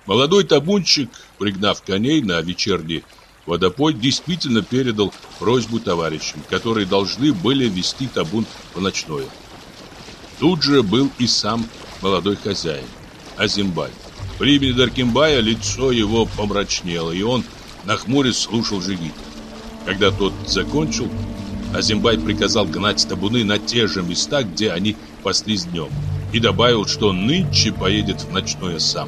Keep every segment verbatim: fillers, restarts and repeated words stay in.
Молодой табунщик, пригнав коней на вечерний водопой, действительно передал просьбу товарищам, которые должны были вести табун в ночное. Тут же был и сам молодой хозяин, Азимбай. При имени Даркембая лицо его помрачнело, и он, нахмурясь, слушал Жигита. Когда тот закончил, Азимбай приказал гнать табуны на те же места, где они паслись днем, и добавил, что нынче поедет в ночное сам.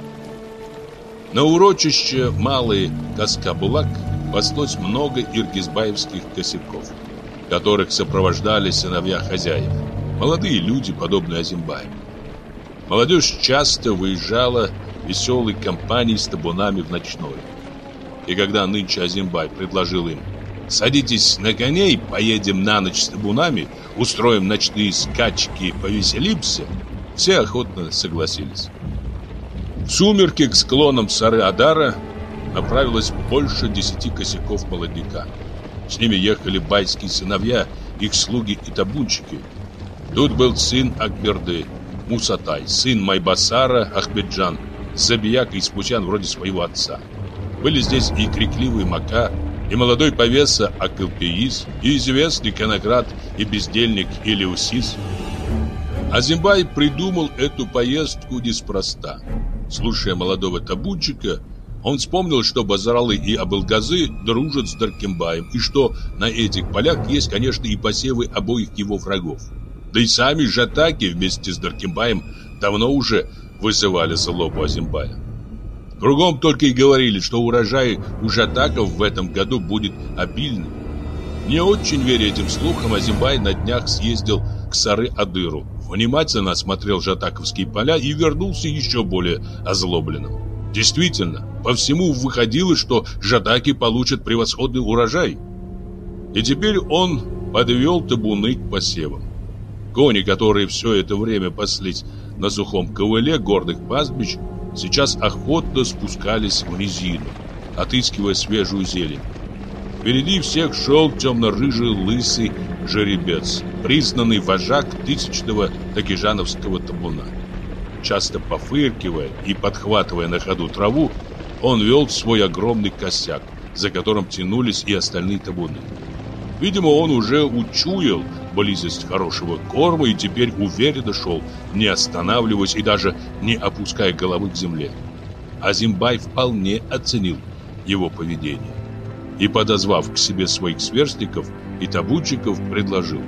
На урочище Малый Каскабулак паслось много иргизбаевских косяков, которых сопровождали сыновья хозяев, молодые люди, подобные Азимбаю. Молодежь часто выезжала веселой компанией с табунами в ночное. И когда нынче Азимбай предложил им: «Садитесь на коней, поедем на ночь с табунами, устроим ночные скачки, повеселимся», все охотно согласились. В сумерки к склонам Сары-Адара направилось больше десяти косяков молодняка. С ними ехали байские сыновья, их слуги и табунщики. Тут был сын Акберды, Мусатай, сын Майбасара, Ахмеджан, забияка и спутян вроде своего отца. Были здесь и крикливый Мака, и молодой повеса Акылпеис, и известный конократ и бездельник Илеусис. Азимбай придумал эту поездку неспроста. Слушая молодого табунчика, он вспомнил, что Базаралы и Абылгазы дружат с Даркембаем, и что на этих полях есть, конечно, и посевы обоих его врагов. Да и сами жатаки вместе с Даркембаем давно уже вызывали злобу Азимбая. Кругом только и говорили, что урожай у жатаков в этом году будет обильным. Не очень веря этим слухам, Азимбай на днях съездил к Сары-Адыру, внимательно осмотрел жатаковские поля и вернулся еще более озлобленным. Действительно, по всему выходило, что жатаки получат превосходный урожай. И теперь он подвел табуны к посевам. Кони, которые все это время паслись на сухом ковыле горных пастбищ, сейчас охотно спускались в низину, отыскивая свежую зелень. Впереди всех шел темно-рыжий лысый жеребец, признанный вожак тысячного тагижановского табуна. Часто пофыркивая и подхватывая на ходу траву, он вел свой огромный косяк, за которым тянулись и остальные табуны. Видимо, он уже учуял близость хорошего корма и теперь уверенно шел, не останавливаясь и даже не опуская головы к земле. Азимбай вполне оценил его поведение и, подозвав к себе своих сверстников и табунщиков, предложил: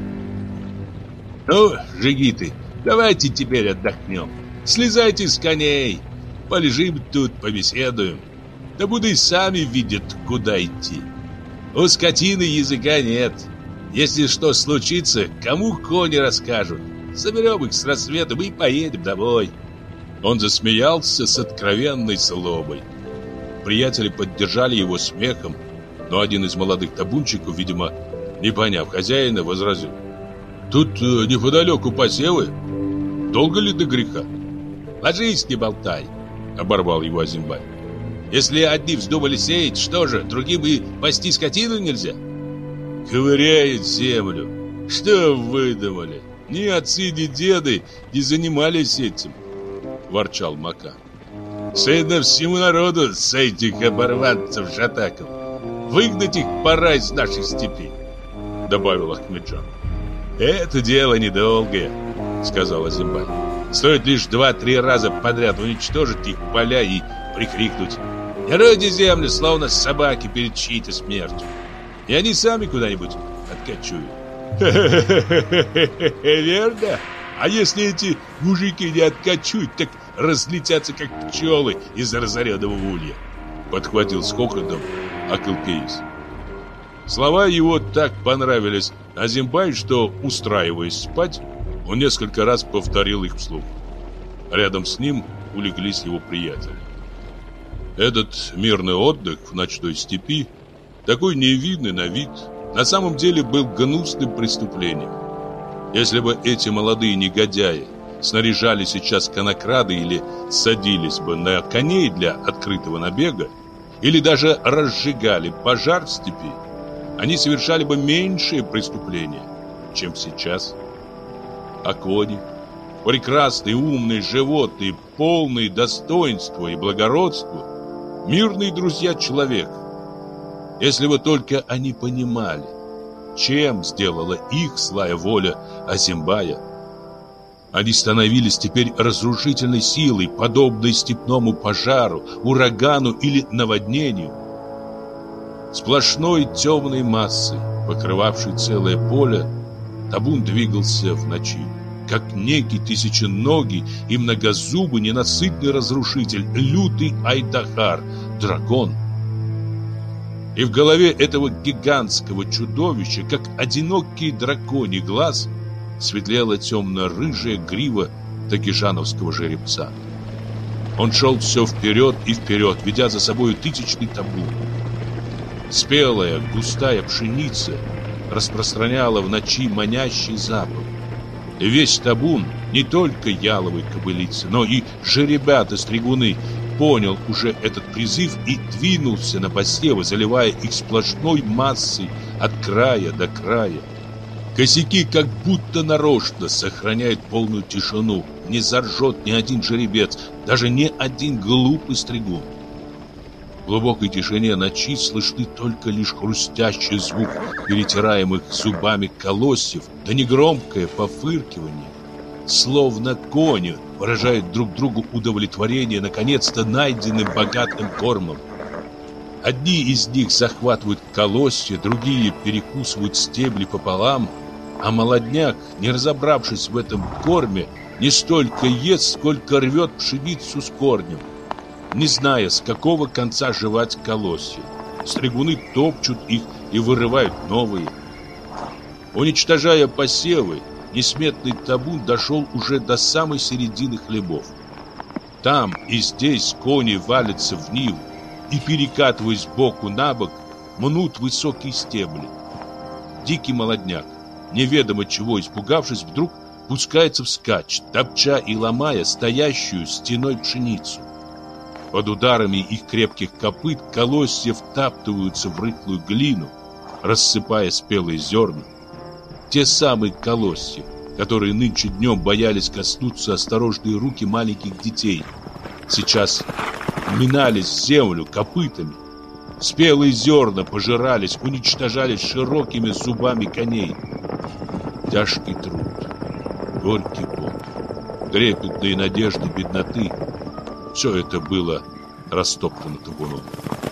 «Ну, жигиты, давайте теперь отдохнем. Слезайте с коней, полежим тут, побеседуем. Табуны сами видят, куда идти. У скотины языка нет. Если что случится, кому кони расскажут? Соберем их с рассветом и поедем домой». Он засмеялся с откровенной злобой. Приятели поддержали его смехом, но один из молодых табунщиков, видимо, не поняв хозяина, возразил: «Тут э, неподалеку посевы. Долго ли до греха?» «Ложись, не болтай», — оборвал его Азимбай. «Если одни вздумали сеять, что же, другим и пасти скотину нельзя?» «Ковыряет землю. Что выдумали? Ни отцы, ни деды не занимались этим», — ворчал Мака. «Стыдно всему народу с этих оборванцев жатаков. Выгнать их пора из наших степей», — добавил Ахмеджан. «Это дело недолгое», — сказал Азимбай. «Стоит лишь два-три раза подряд уничтожить их поля и прикрикнуть: не ройте землю, словно собаки перед чьей-то смертью, и они сами куда-нибудь откачуют». «Верно? А если эти мужики не откачуют, так разлетятся, как пчелы из разоренного улья», — подхватил с хохотом Акылпеис. Слова его так понравились Азимбаю, что, устраиваясь спать, он несколько раз повторил их вслух. Рядом с ним улеглись его приятели. Этот мирный отдых в ночной степи, такой невинный на вид, на самом деле был гнусным преступлением. Если бы эти молодые негодяи снаряжали сейчас конокрады или садились бы на коней для открытого набега, или даже разжигали пожар в степи, они совершали бы меньшее преступление, чем сейчас. А кони? Прекрасные, умные животные, полные достоинства и благородства, мирные друзья человека. Если бы только они понимали, чем сделала их злая воля Азимбая. Они становились теперь разрушительной силой, подобной степному пожару, урагану или наводнению. Сплошной темной массой, покрывавшей целое поле, табун двигался в ночи, как некий тысяченогий и многозубый ненасытный разрушитель, лютый Айдахар, дракон. И в голове этого гигантского чудовища, как одинокий драконий глаз, светлела темно-рыжая грива тагижановского жеребца. Он шел все вперед и вперед, ведя за собой тысячный табун. Спелая, густая пшеница распространяла в ночи манящий запах. И весь табун, не только яловые кобылицы, но и жеребята-стригуны, понял уже этот призыв и двинулся на посевы, заливая их сплошной массой от края до края. Косяки как будто нарочно сохраняют полную тишину. Не заржет ни один жеребец, даже ни один глупый стригун. В глубокой тишине ночи слышны только лишь хрустящий звук перетираемых зубами колосьев, да негромкое пофыркивание. Словно кони выражают друг другу удовлетворение наконец-то найденным богатым кормом. Одни из них захватывают колосья, другие перекусывают стебли пополам, а молодняк, не разобравшись в этом корме, не столько ест, сколько рвет пшеницу с корнем, не зная, с какого конца жевать колосья. Стригуны топчут их и вырывают новые. Уничтожая посевы, несметный табун дошел уже до самой середины хлебов. Там и здесь кони валятся в ниву и, перекатываясь боку на бок, мнут высокие стебли. Дикий молодняк, неведомо чего испугавшись, вдруг пускается вскачь, топча и ломая стоящую стеной пшеницу. Под ударами их крепких копыт колосья втаптываются в рыхлую глину, рассыпая спелые зерна. Те самые колосья, которые нынче днем боялись коснуться осторожные руки маленьких детей, сейчас минались в землю копытами. Спелые зерна пожирались, уничтожались широкими зубами коней. Тяжкий труд, горький пот, трепетные надежды бедноты — все это было растоптано табуном.